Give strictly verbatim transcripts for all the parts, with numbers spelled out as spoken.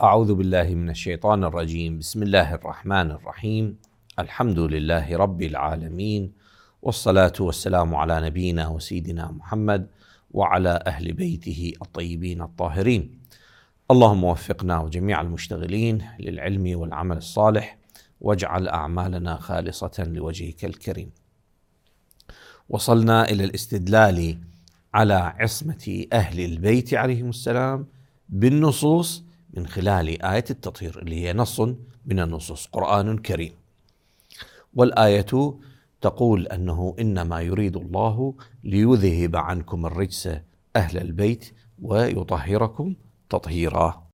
أعوذ بالله من الشيطان الرجيم. بسم الله الرحمن الرحيم. الحمد لله رب العالمين، والصلاة والسلام على نبينا وسيدنا محمد وعلى أهل بيته الطيبين الطاهرين. اللهم وفقنا وجميع المشتغلين للعلم والعمل الصالح، واجعل أعمالنا خالصة لوجهك الكريم. وصلنا إلى الاستدلال على عصمة أهل البيت عليهم السلام بالنصوص من خلال آية التطهير، اللي هي نص من النصوص، قرآن كريم. والآية تقول أنه إنما يريد الله ليذهب عنكم الرجس أهل البيت ويطهركم تطهيرا،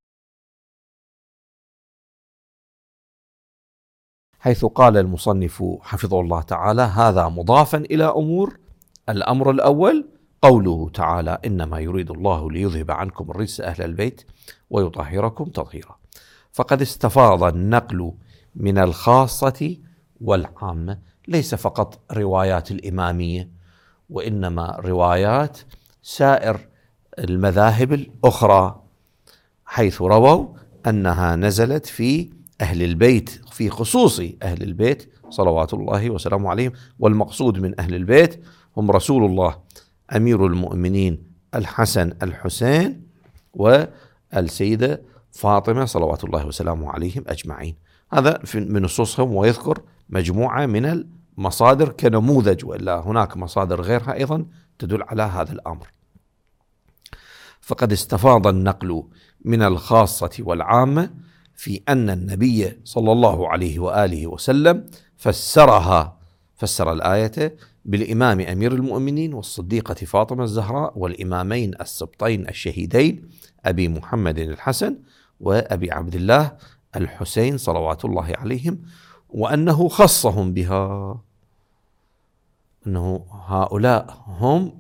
حيث قال المصنف حفظه الله تعالى: هذا مضافا إلى أمور. الأمر الأول قوله تعالى: إنما يريد الله ليذهب عنكم الرجس أهل البيت ويطهركم تطهيرا. فقد استفاض النقل من الخاصة والعامة، ليس فقط روايات الإمامية، وإنما روايات سائر المذاهب الأخرى، حيث رووا أنها نزلت في أهل البيت، في خصوص أهل البيت صلوات الله وسلامه عليهم. والمقصود من أهل البيت هم رسول الله أمير المؤمنين الحسن الحسين والسيدة فاطمة صلوات الله وسلامه عليهم أجمعين. هذا من نصوصهم، ويذكر مجموعة من المصادر كنموذج، وإلا هناك مصادر غيرها أيضا تدل على هذا الأمر. فقد استفاض النقل من الخاصة والعامة في أن النبي صلى الله عليه وآله وسلم فسرها، فسر الآية بالإمام أمير المؤمنين والصديقة فاطمة الزهراء والإمامين السبطين الشهيدين أبي محمد الحسن وأبي عبد الله الحسين صلوات الله عليهم، وأنه خصهم بها، أنه هؤلاء هم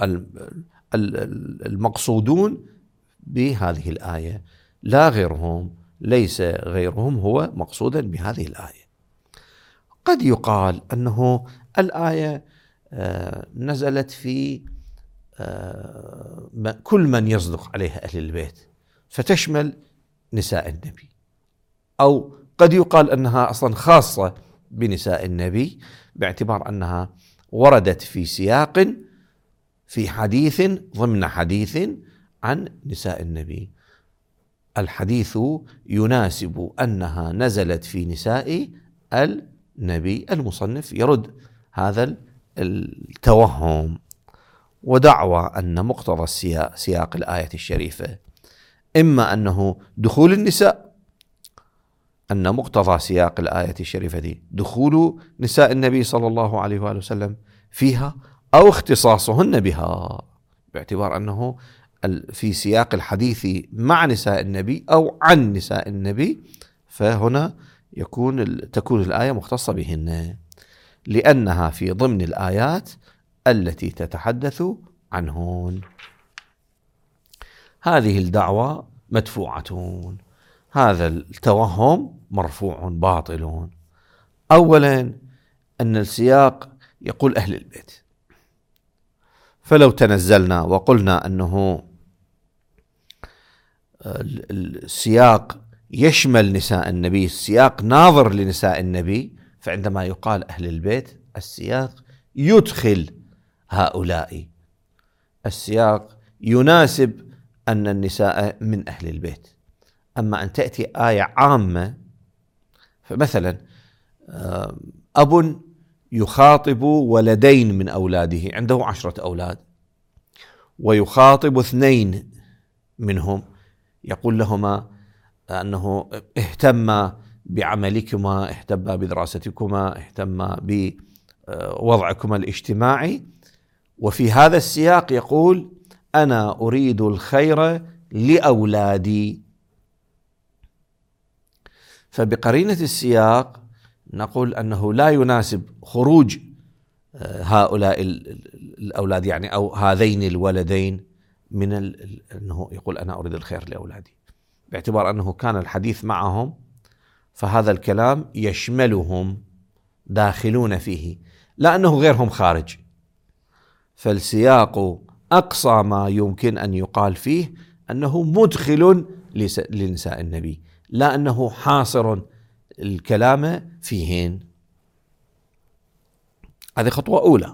المقصودون بهذه الآية، لا غيرهم، ليس غيرهم هو مقصودا بهذه الآية. قد يقال أنه الآية نزلت في كل من يصدق عليها أهل البيت، فتشمل نساء النبي، أو قد يقال أنها أصلا خاصة بنساء النبي، باعتبار أنها وردت في سياق، في حديث ضمن حديث عن نساء النبي. الحديث يناسب أنها نزلت في نساء النبي. المصنف يرد هذا التوهم ودعوى أن مقتضى السياق، سياق الآية الشريفة، إما أنه دخول النساء، أن مقتضى سياق الآية الشريفة دي دخول نساء النبي صلى الله عليه وآله وسلم فيها، أو اختصاصهن بها، باعتبار أنه في سياق الحديث مع نساء النبي أو عن نساء النبي، فهنا يكون تكون الآية مختصة بهن، لأنها في ضمن الآيات التي تتحدث عنهن. هذه الدعوة مدفوعة، هذا التوهم مرفوع باطل. أولا أن السياق يقول أهل البيت، فلو تنزلنا وقلنا أنه السياق يشمل نساء النبي، السياق ناظر لنساء النبي، فعندما يقال أهل البيت السياق يدخل هؤلاء، السياق يناسب أن النساء من أهل البيت. أما أن تأتي آية عامة، فمثلا أب يخاطب ولدين من أولاده، عنده عشرة أولاد، ويخاطب اثنين منهم، يقول لهما أنه اهتم بعملكما، اهتم بدراستكما، اهتم بوضعكما الاجتماعي، وفي هذا السياق يقول: أنا أريد الخير لأولادي. فبقرينة السياق نقول أنه لا يناسب خروج هؤلاء الأولاد، يعني أو هذين الولدين، من أنه يقول أنا أريد الخير لأولادي، باعتبار أنه كان الحديث معهم، فهذا الكلام يشملهم، داخلون فيه، لا أنه غيرهم خارج. فالسياق أقصى ما يمكن أن يقال فيه أنه مدخل لنساء النبي، لا أنه حاصر الكلام فيهن. هذه خطوة أولى،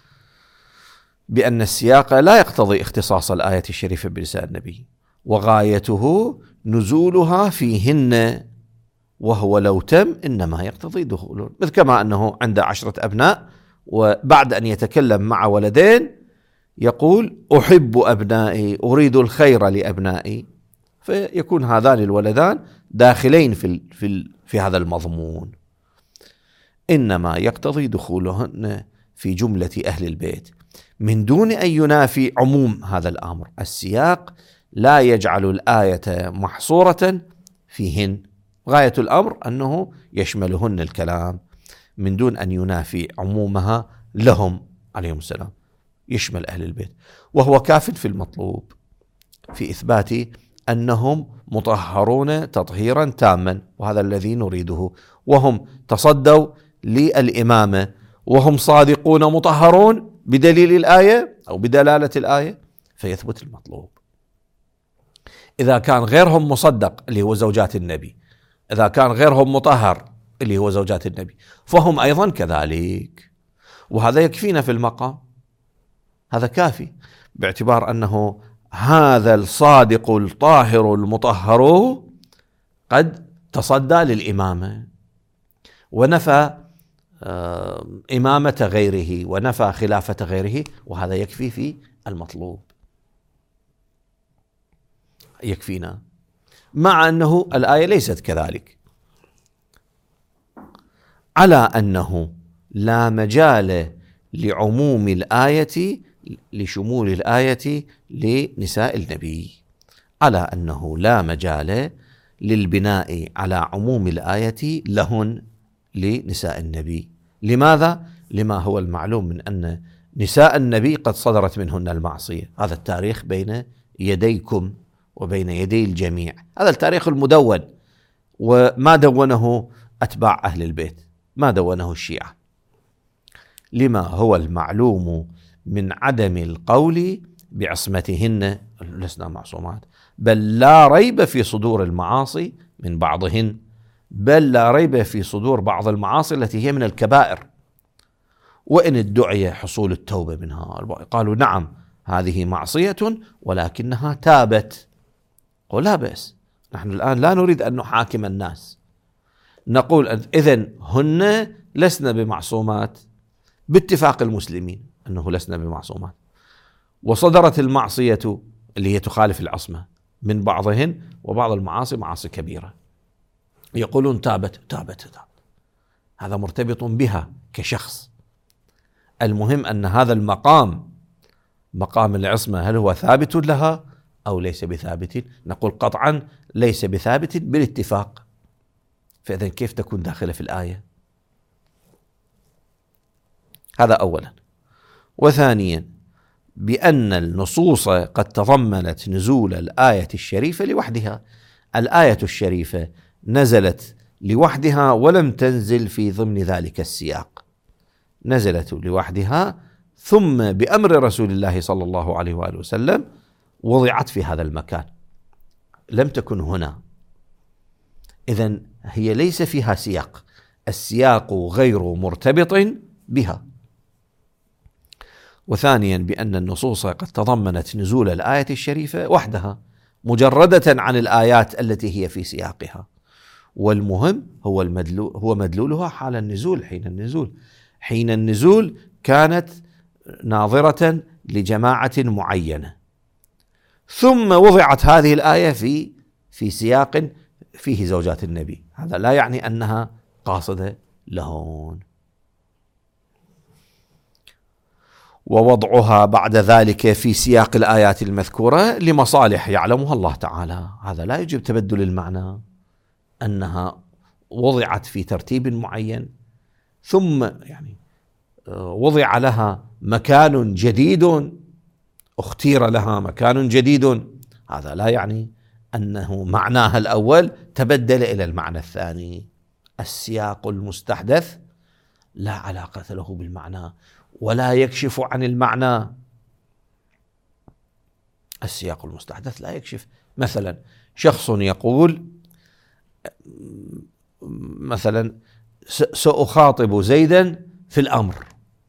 بأن السياق لا يقتضي اختصاص الآية الشريفة بلسان النبي، وغايته نزولها فيهن، وهو لو تم إنما يقتضي دخوله. مثل كما أنه عنده عشرة أبناء، وبعد أن يتكلم مع ولدين يقول أحب أبنائي، أريد الخير لأبنائي، فيكون هذان الولدان داخلين في في في هذا المضمون. إنما يقتضي دخولهن في جملة أهل البيت من دون أن ينافي عموم هذا الأمر. السياق لا يجعل الآية محصورة فيهن، غاية الأمر أنه يشملهن الكلام من دون أن ينافي عمومها لهم عليهم السلام، يشمل أهل البيت، وهو كاف في المطلوب في إثبات أنهم مطهرون تطهيرا تاما، وهذا الذي نريده، وهم تصدوا للإمامة وهم صادقون مطهرون بدليل الآية أو بدلالة الآية، فيثبت المطلوب. إذا كان غيرهم مصدق اللي هو زوجات النبي، إذا كان غيرهم مطهر اللي هو زوجات النبي، فهم أيضا كذلك، وهذا يكفينا في المقام، هذا كافي، باعتبار أنه هذا الصادق الطاهر المطهر قد تصدى للإمامة ونفى إمامة غيره ونفى خلافة غيره، وهذا يكفي في المطلوب، يكفينا، مع أنه الآية ليست كذلك، على أنه لا مجال لعموم الآية لشمول الآية لنساء النبي، على أنه لا مجال للبناء على عموم الآية لهن لنساء النبي. لماذا؟ لما هو المعلوم من أن نساء النبي قد صدرت منهن المعصية، هذا التاريخ بين يديكم وبين يدي الجميع، هذا التاريخ المدون، وما دونه أتباع أهل البيت، ما دونه الشيعة، لما هو المعلوم من عدم القول بعصمتهن، لسنا معصومات، بل لا ريب في صدور المعاصي من بعضهن، بل لا ريب في صدور بعض المعاصي التي هي من الكبائر، وإن ادعي حصول التوبة منها قالوا نعم هذه معصية ولكنها تابت، ولا بأس، نحن الآن لا نريد أن نحاكم الناس، نقول إذن هن لسنا بمعصومات باتفاق المسلمين أنه لسنا بمعصومات، وصدرت المعصية اللي هي تخالف العصمة من بعضهن، وبعض المعاصي معاصي كبيرة، يقولون تابت تابت تابت، هذا مرتبط بها كشخص. المهم أن هذا المقام مقام العصمة هل هو ثابت لها أو ليس بثابت؟ نقول قطعا ليس بثابت بالاتفاق، فإذا كيف تكون داخلة في الآية؟ هذا أولا. وثانيا بأن النصوص قد تضمنت نزول الآية الشريفة لوحدها، الآية الشريفة نزلت لوحدها ولم تنزل في ضمن ذلك السياق، نزلت لوحدها ثم بأمر رسول الله صلى الله عليه وآله وسلم وضعت في هذا المكان، لم تكن هنا، إذن هي ليس فيها سياق، السياق غير مرتبط بها. وثانيا بأن النصوص قد تضمنت نزول الآية الشريفة وحدها مجردة عن الآيات التي هي في سياقها، والمهم هو المدلول هو مدلولها حال النزول، حين النزول حين النزول كانت ناظرة لجماعة معينة، ثم وضعت هذه الآية في في سياق فيه زوجات النبي، هذا لا يعني أنها قاصدة لهون. ووضعها بعد ذلك في سياق الآيات المذكورة لمصالح يعلمها الله تعالى، هذا لا يجب تبدل المعنى، أنها وضعت في ترتيب معين ثم يعني وضع لها مكان جديد، اختير لها مكان جديد، هذا لا يعني أنه معناها الأول تبدل إلى المعنى الثاني. السياق المستحدث لا علاقة له بالمعنى ولا يكشف عن المعنى، السياق المستحدث لا يكشف. مثلا شخص يقول مثلا سأخاطب زيدا في الأمر،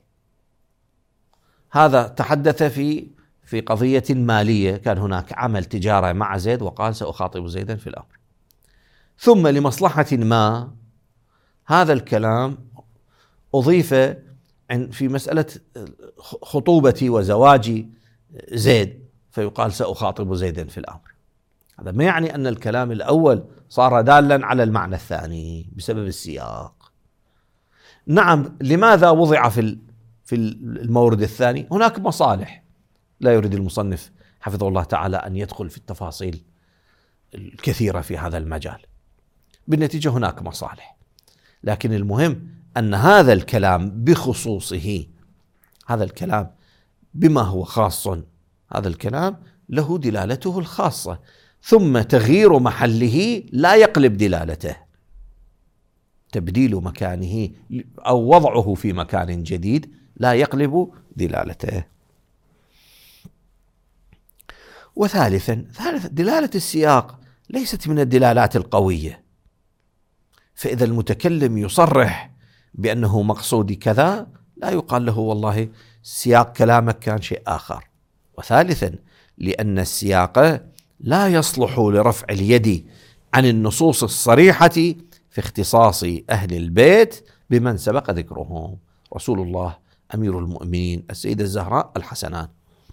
هذا تحدث في في قضية مالية، كان هناك عمل تجارة مع زيد وقال سأخاطب زيدا في الأمر، ثم لمصلحة ما هذا الكلام أضيف في مسألة خطوبتي وزواجي زيد، فيقال سأخاطب زيدا في الأمر. هذا ما يعني أن الكلام الأول صار دالا على المعنى الثاني بسبب السياق. نعم، لماذا وضع في في المورد الثاني؟ هناك مصالح لا يريد المصنف حفظه الله تعالى أن يدخل في التفاصيل الكثيرة في هذا المجال، بالنتيجة هناك مصالح، لكن المهم أن هذا الكلام بخصوصه، هذا الكلام بما هو خاص، هذا الكلام له دلالته الخاصة، ثم تغيير محله لا يقلب دلالته، تبديل مكانه أو وضعه في مكان جديد لا يقلب دلالته. وثالثا ثالث دلالة السياق ليست من الدلالات القوية، فإذا المتكلم يصرح بأنه مقصود كذا لا يقال له والله سياق كلامك كان شيء آخر. وثالثا لأن السياق لا يصلح لرفع اليد عن النصوص الصريحة في اختصاص أهل البيت بمن سبق ذكرهم، رسول الله، أمير المؤمنين، السيدة الزهراء، الحسنان.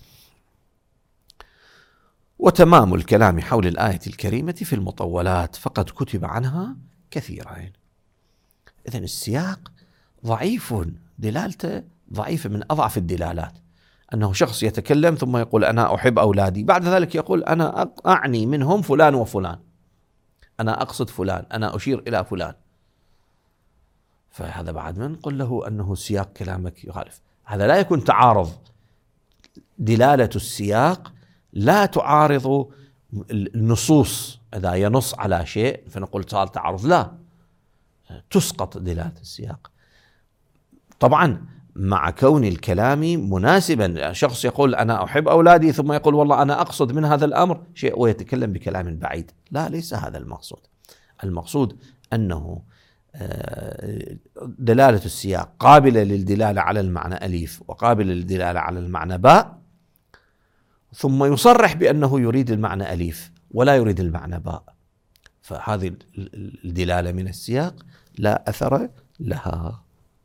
وتمام الكلام حول الآية الكريمة في المطولات، فقد كتب عنها كثيرا. إذن السياق ضعيف، دلالته ضعيفة، من أضعف الدلالات أنه شخص يتكلم ثم يقول أنا أحب أولادي، بعد ذلك يقول أنا أعني منهم فلان وفلان، أنا أقصد فلان، أنا أشير إلى فلان، فهذا بعد من نقول له أنه سياق كلامك يخالف. هذا لا يكون تعارض، دلالة السياق لا تعارض النصوص، إذا ينص على شيء فنقول صار تعارض، لا، تسقط دلالة السياق. طبعا مع كون الكلام مناسبا، شخص يقول أنا أحب أولادي ثم يقول والله أنا أقصد من هذا الأمر شيء ويتكلم بكلام بعيد، لا، ليس هذا المقصود. المقصود أنه دلالة السياق قابلة للدلالة على المعنى أليف وقابلة للدلالة على المعنى باء، ثم يصرح بأنه يريد المعنى أليف ولا يريد المعنى باء، فهذه الدلالة من السياق لا أثر لها.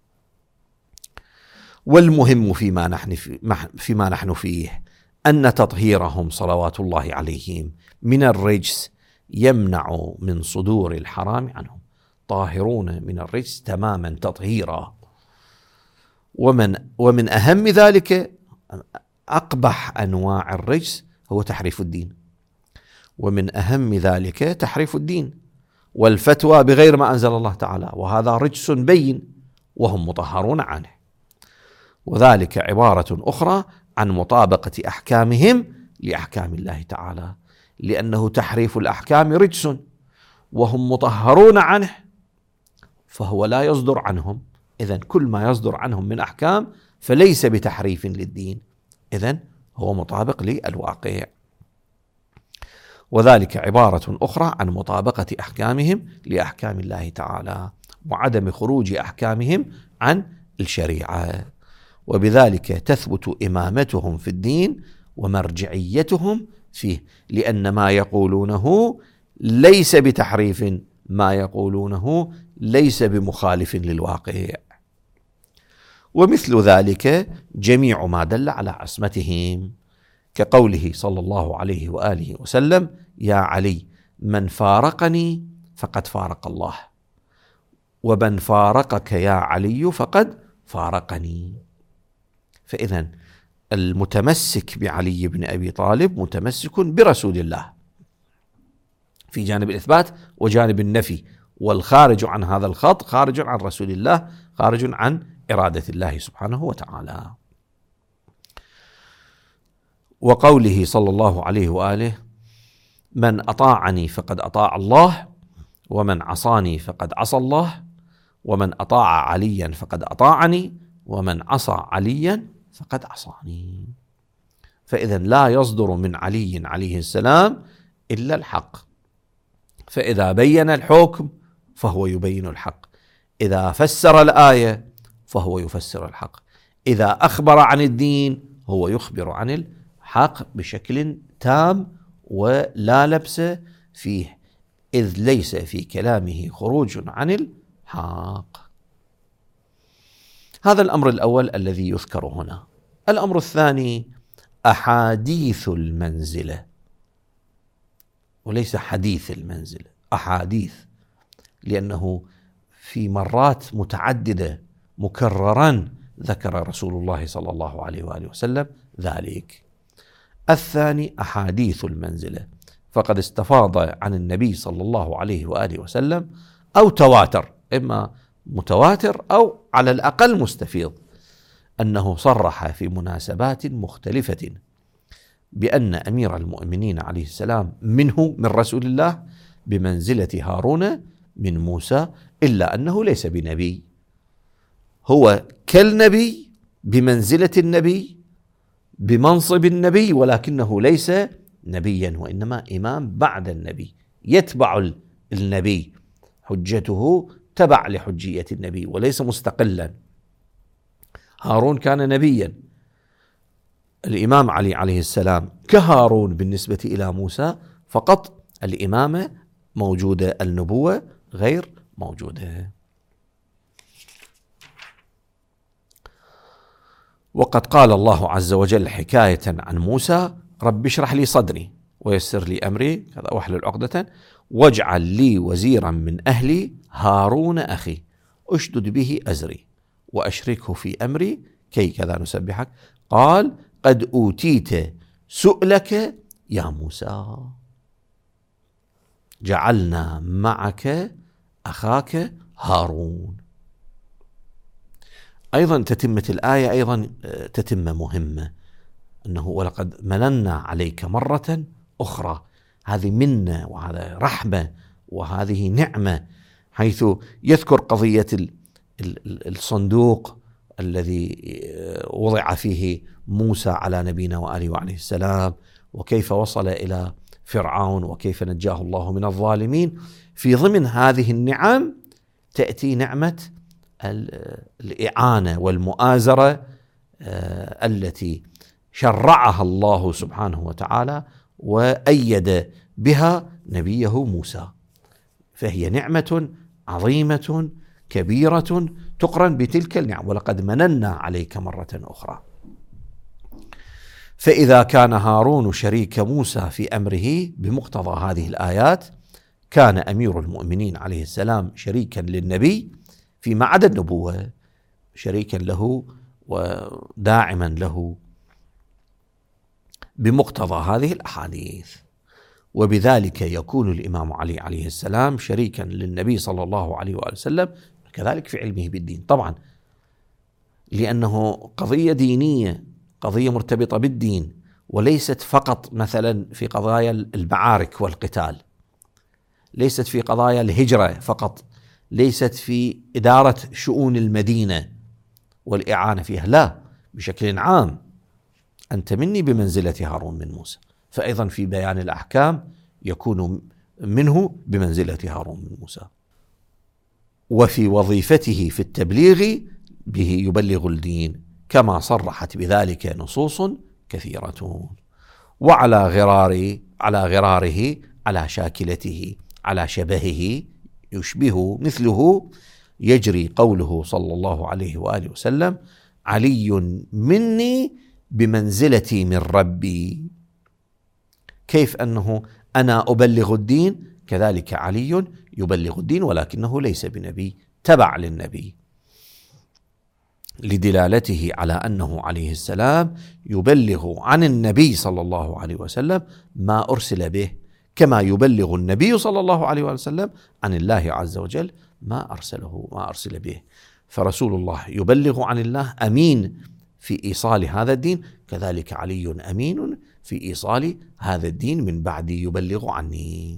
والمهم فيما نحن فيما نحن فيه أن تطهيرهم صلوات الله عليهم من الرجس يمنع من صدور الحرام عنهم، طاهرون من الرجس تماما تطهيرا. ومن ومن أهم ذلك أقبح أنواع الرجس هو تحريف الدين، ومن أهم ذلك تحريف الدين والفتوى بغير ما أنزل الله تعالى، وهذا رجس بين وهم مطهرون عنه، وذلك عبارة أخرى عن مطابقة أحكامهم لأحكام الله تعالى، لأنه تحريف الأحكام رجس وهم مطهرون عنه، فهو لا يصدر عنهم، إذن كل ما يصدر عنهم من أحكام فليس بتحريف للدين، إذن هو مطابق للواقع. وذلك عبارة أخرى عن مطابقة أحكامهم لأحكام الله تعالى وعدم خروج أحكامهم عن الشريعة، وبذلك تثبت إمامتهم في الدين ومرجعيتهم فيه، لأن ما يقولونه ليس بتحريف، ما يقولونه ليس بمخالف للواقع. ومثل ذلك جميع ما دل على عصمتهم، كقوله صلى الله عليه وآله وسلم يا علي من فارقني فقد فارق الله، ومن فارقك يا علي فقد فارقني. فإذن المتمسك بعلي بن أبي طالب متمسك برسول الله في جانب الإثبات وجانب النفي، والخارج عن هذا الخط خارج عن رسول الله، خارج عن إرادة الله سبحانه وتعالى. وقوله صلى الله عليه وآله من أطاعني فقد أطاع الله، ومن عصاني فقد عصى الله، ومن أطاع عليا فقد أطاعني، ومن عصى عليا فقد عصاني. فإذا لا يصدر من علي عليه السلام إلا الحق، فإذا بين الحكم فهو يبين الحق، إذا فسر الآية فهو يفسر الحق، إذا أخبر عن الدين هو يخبر عن الحق بشكل تام ولا لبس فيه، إذ ليس في كلامه خروج عن الحق. هذا الأمر الأول الذي يذكر هنا. الأمر الثاني أحاديث المنزلة، وليس حديث المنزلة، أحاديث، لأنه في مرات متعددة مكررا ذكر رسول الله صلى الله عليه وآله وسلم ذلك. الثاني أحاديث المنزلة، فقد استفاض عن النبي صلى الله عليه وآله وسلم أو تواتر، إما متواتر أو على الأقل مستفيض، أنه صرح في مناسبات مختلفة بأن أمير المؤمنين عليه السلام منه من رسول الله بمنزلة هارون من موسى، إلا أنه ليس بنبي، هو كالنبي بمنزلة النبي بمنصب النبي، ولكنه ليس نبيا، وإنما إمام بعد النبي يتبع النبي، حجته تبع لحجية النبي وليس مستقلا. هارون كان نبيا، الإمام علي عليه السلام كهارون بالنسبة إلى موسى، فقط الإمامة موجودة، النبوة غير موجودة. وقد قال الله عز وجل حكاية عن موسى: رب اشرح لي صدري ويسر لي أمري كذا واحلل عقدة واجعل لي وزيرا من أهلي هارون أخي أشدد به أزري وأشركه في أمري كي كذا نسبحك. قال: قد أوتيت سؤلك يا موسى جعلنا معك أخاك هارون. أيضا تتمة الآية أيضا تتمة مهمة، أنه ولقد مننا عليك مرة أخرى. هذه منة وهذا رحمة وهذه نعمة، حيث يذكر قضية الصندوق الذي وضع فيه موسى على نبينا وآله وعليه السلام، وكيف وصل إلى فرعون وكيف نجاه الله من الظالمين. في ضمن هذه النعم تأتي نعمة الإعانة والمؤازرة التي شرعها الله سبحانه وتعالى وأيد بها نبيه موسى، فهي نعمة عظيمة كبيرة تقرن بتلك النعم. ولقد مننا عليك مرة أخرى. فإذا كان هارون شريك موسى في أمره بمقتضى هذه الآيات، كان أمير المؤمنين عليه السلام شريكا للنبي فيما عدا النبوة، شريكا له وداعما له بمقتضى هذه الأحاديث. وبذلك يكون الإمام علي عليه السلام شريكا للنبي صلى الله عليه وآله وسلم كذلك في علمه بالدين، طبعا لأنه قضية دينية، قضية مرتبطة بالدين، وليست فقط مثلا في قضايا المعارك والقتال، ليست في قضايا الهجرة فقط، ليست في إدارة شؤون المدينة والإعانة فيها، لا، بشكل عام أنت مني بمنزلة هارون من موسى. فأيضا في بيان الأحكام يكون منه بمنزلة هارون من موسى. وفي وظيفته في التبليغ به يبلغ الدين، كما صرحت بذلك نصوص كثيرة. وعلى غرار على غراره على شاكلته على شبهه يشبه مثله يجري قوله صلى الله عليه وآله وسلم: علي مني بمنزلتي من ربي. كيف أنه أنا أبلغ الدين، كذلك علي يبلغ الدين، ولكنه ليس بنبي، تبع للنبي، لدلالته على أنه عليه السلام يبلغ عن النبي صلى الله عليه وسلم ما أرسل به، كما يبلغ النبي صلى الله عليه وسلم عن الله عز وجل ما أرسله ما أرسل به. فرسول الله يبلغ عن الله، أمين في إيصال هذا الدين، كذلك علي أمين في إيصال هذا الدين من بعد يبلغ عني.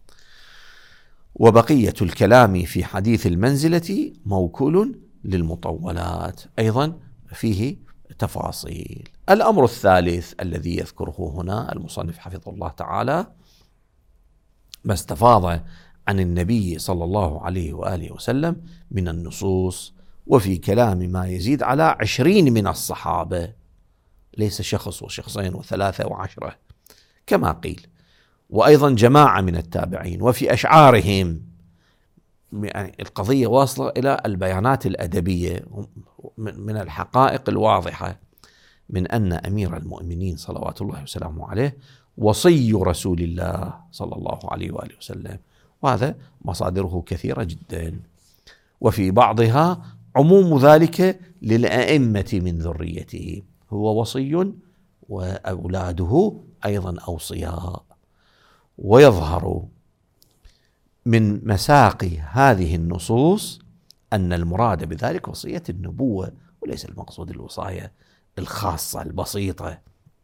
وبقية الكلام في حديث المنزلة موكول للمطولات، أيضا فيه تفاصيل. الأمر الثالث الذي يذكره هنا المصنف حفظه الله تعالى ما استفاض عن النبي صلى الله عليه وآله وسلم من النصوص، وفي كلام ما يزيد على عشرين من الصحابة، ليس شخص وشخصين وثلاثة وعشرة كما قيل، وأيضا جماعة من التابعين، وفي أشعارهم. يعني القضية واصلة إلى البيانات الأدبية من الحقائق الواضحة من أن أمير المؤمنين صلوات الله وسلامه عليه وصي رسول الله صلى الله عليه وآله وسلم، وهذا مصادره كثيرة جدا، وفي بعضها عموم ذلك للأئمة من ذريته، هو وصي وأولاده أيضا أوصياء. ويظهر من مساقي هذه النصوص أن المراد بذلك وصية النبوة، وليس المقصود الوصاية الخاصة البسيطة،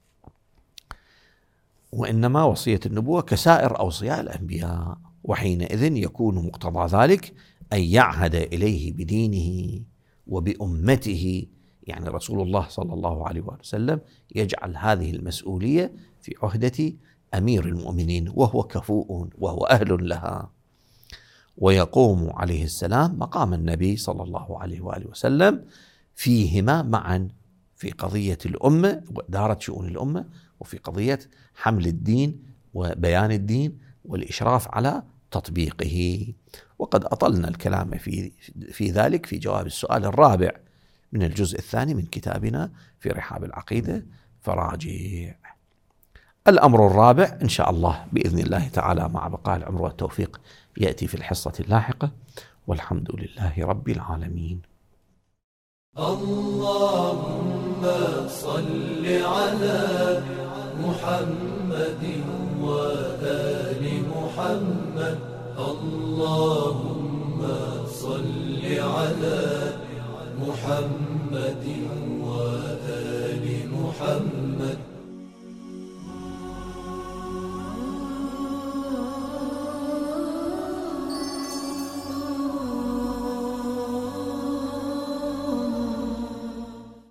وإنما وصية النبوة كسائر أوصياء الأنبياء. وحينئذ يكون مقتضى ذلك أن يعهد إليه بدينه وبأمته، يعني رسول الله صلى الله عليه وسلم يجعل هذه المسؤولية في عهدة أمير المؤمنين، وهو كفؤ وهو أهل لها، ويقوم عليه السلام مقام النبي صلى الله عليه وآله وسلم فيهما معا، في قضية الأمة وإدارة شؤون الأمة، وفي قضية حمل الدين وبيان الدين والإشراف على تطبيقه. وقد أطلنا الكلام في في ذلك في جواب السؤال الرابع من الجزء الثاني من كتابنا في رحاب العقيدة، فراجع. الأمر الرابع إن شاء الله بإذن الله تعالى مع بقاء العمر والتوفيق يأتي في الحصة اللاحقة، والحمد لله رب العالمين. اللهم صل على محمد وآل محمد. اللهم صل على محمد وآل محمد.